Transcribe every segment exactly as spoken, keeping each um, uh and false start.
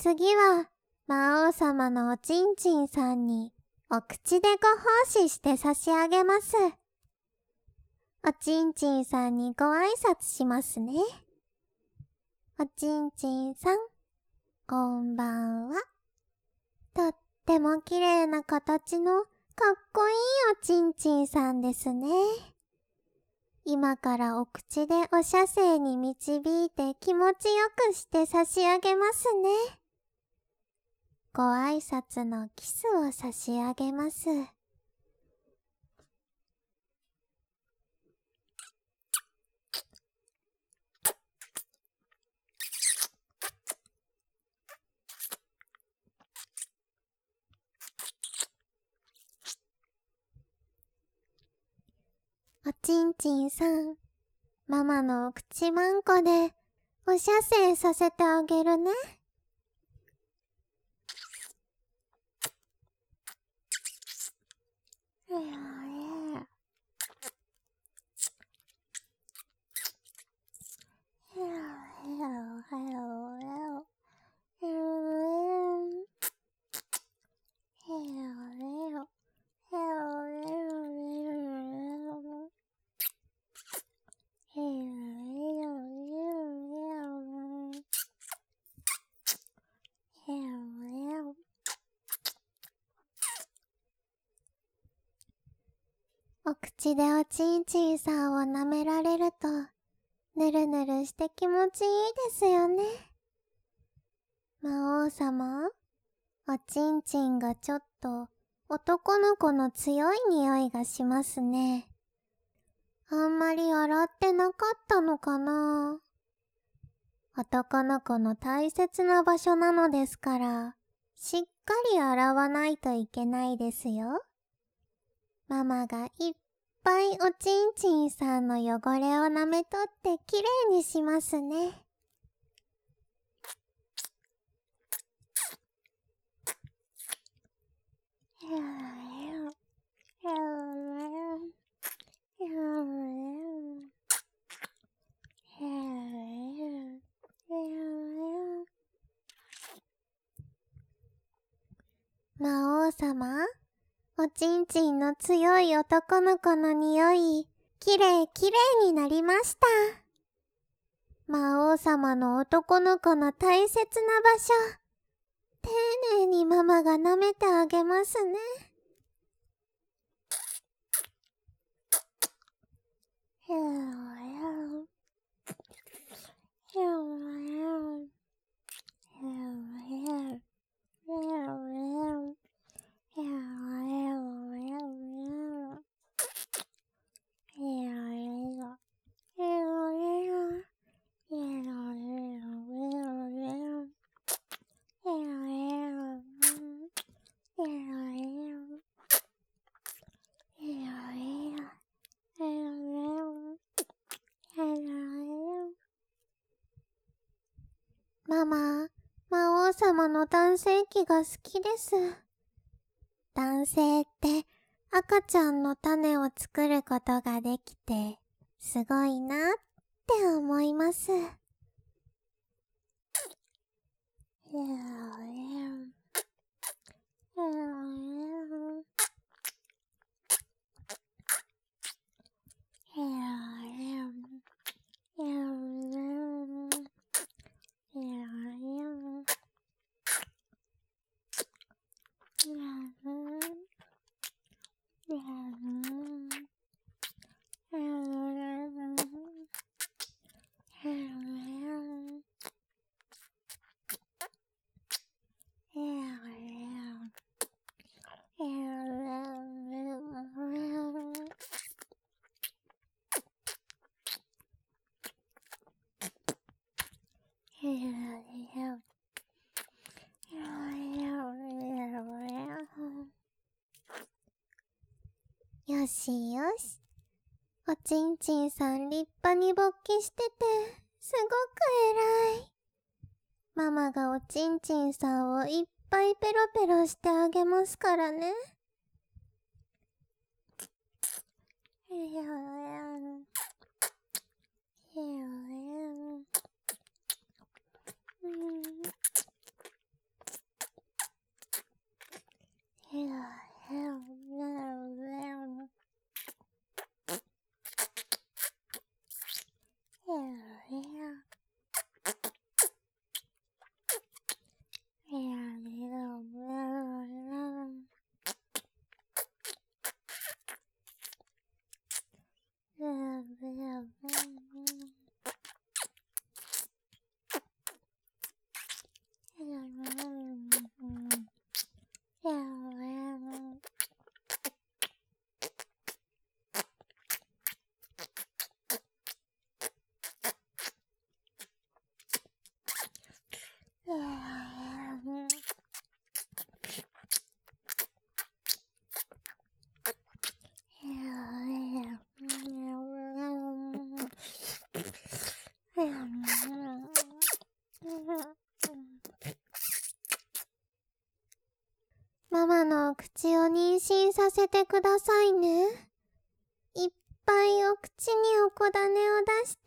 次は魔王様のおちんちんさんにお口でご奉仕して差し上げます。おちんちんさんにご挨拶しますね。おちんちんさん、こんばんは。とっても綺麗な形のかっこいいおちんちんさんですね。今からお口でお射精に導いて気持ちよくして差し上げますね。ご挨拶のキスを差し上げます。おちんちんさん、ママのお口まんこでお射精させてあげるね。お口でおちんちんさんを舐められると、ぬるぬるして気持ちいいですよね。魔王様、おちんちんがちょっと男の子の強い匂いがしますね。あんまり洗ってなかったのかな。男の子の大切な場所なのですから、しっかり洗わないといけないですよ。ママがいっぱいおちんちんさんの汚れを舐め取ってきれいにしますね。魔王様、おちんちんの強い男の子の匂い、きれいきれいになりました。魔王様の男の子の大切な場所、丁寧にママが舐めてあげますね。ママ、魔王様の男性器が好きです。男性って赤ちゃんの種を作ることができて、すごいなって思います。よしよし。おちんちんさん立派に勃起してて、すごく偉い。ママがおちんちんさんをいっぱいペロペロしてあげますからね。 ママのお口を妊娠させてくださいね。いっぱいお口におこだねを出して。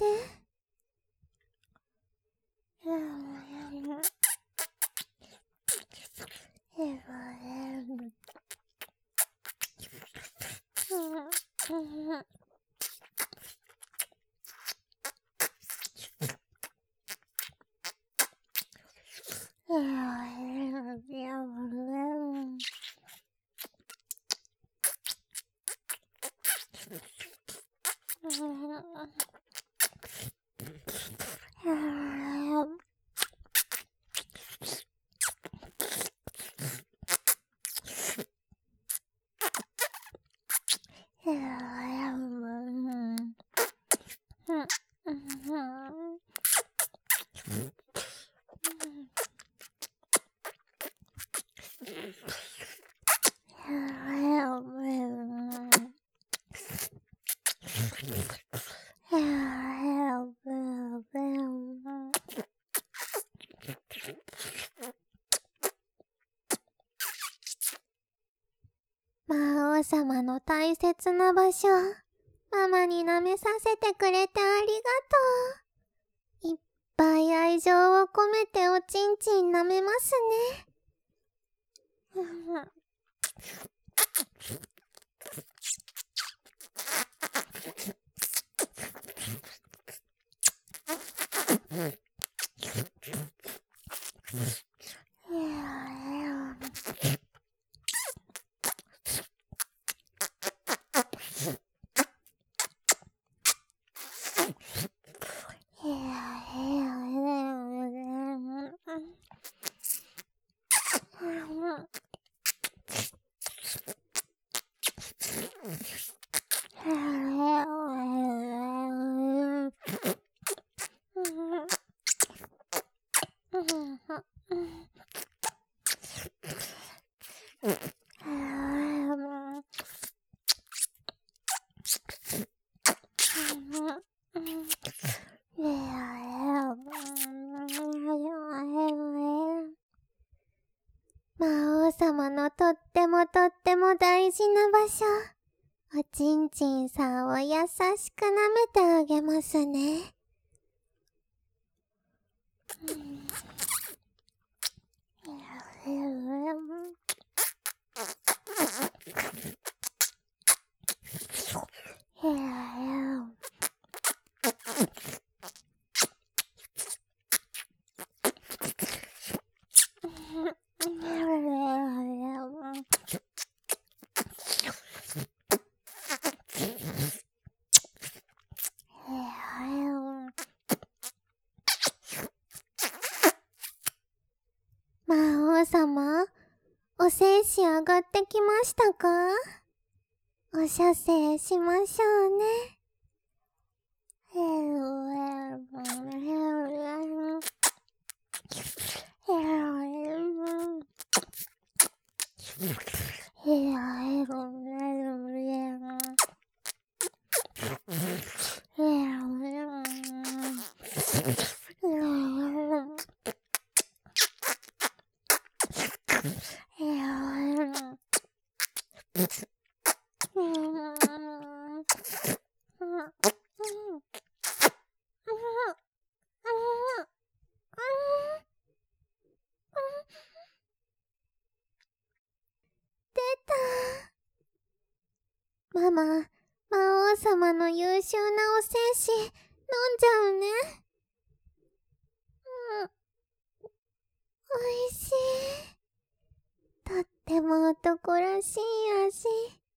魔王様の大切な場所、ママに舐めさせてくれてありがとう。いっぱい愛情を込めておちんちん舐めますね。魔王様のとってもとっても大事な場所、おちんちんさんを優しく舐めてあげますね。魔王様、お精子上がってきましたか？お射精しましょうね。ママ、魔王様の優秀なお精子、飲んじゃうね。うん。おいしい。とっても男らしい味。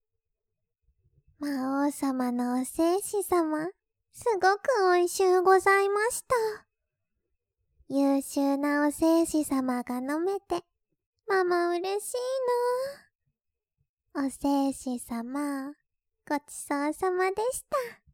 魔王様のお精子様、すごく美味しゅうございました。優秀なお精子様が飲めて、ママ嬉しいな。お精子様、ごちそうさまでした。